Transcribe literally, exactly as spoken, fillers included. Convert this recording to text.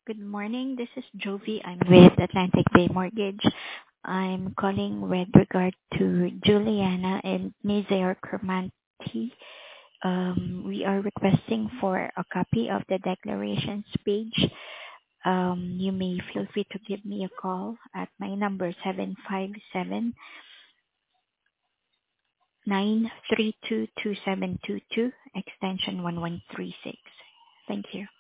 Good morning. This is Jovi. I'm with Atlantic Bay Mortgage. I'm calling with regard to Juliana and Nizair Kermanti. Um, we are requesting for a copy of the declarations page. Um, you may feel free to give me a call at my number seven five seven nine three two two seven two two extension one one three six. Thank you.